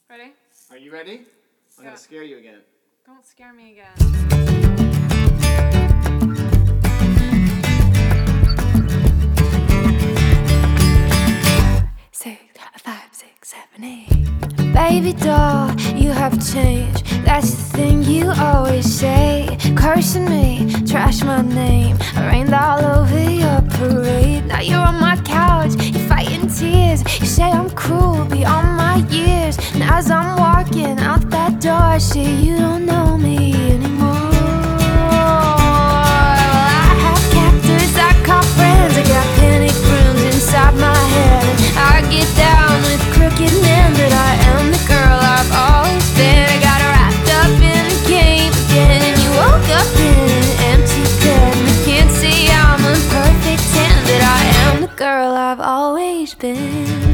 Ready? Are you ready? I'm Yeah. gonna scare you again. Don't scare me again. 6, 5, 6, 7, 8. Baby doll, you have changed. That's the thing you always say. Cursing me, trash my name. I rained all over your parade. Now you're on my couch, you're fighting tears. You say I'm cruel beyond my years. And as I'm walking out that door, I see you don't know me anymore. Well, I have captors, I call friends. I got panic rooms inside my head. I get down with crooked men, but I am the girl I've always been. I got wrapped up in the game again, and you woke up in an empty bed. And I can't say I'm a perfect 10, but I am the girl I've always been.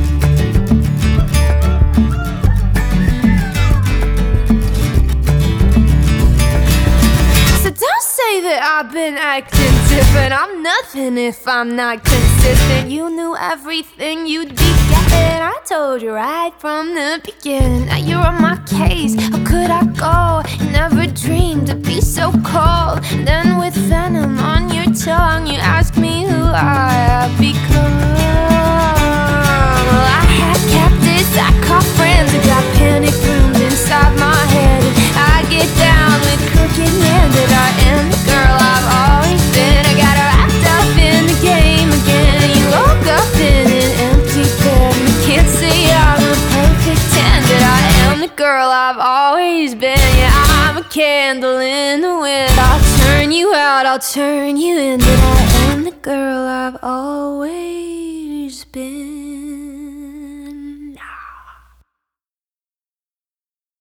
So don't say that I've been acting different. I'm nothing if I'm not consistent. You knew everything you'd be getting. I told you right from the beginning. Now you're on my case, how could I go? You never dreamed to be so cold. And then with venom on your tongue, you ask me who I have become. Well, I had captives, I call friends. I got panic rooms inside my head. And I get down with crooked men, but I am the girl I've always been. I got wrapped up in the game again, and you woke up in an empty bed. And you can't say I'm a perfect 10, but I am the girl I've always been. Yeah, I'm a candle in the wind. I'll turn you out, I'll turn you in, but I am the girl I've always been.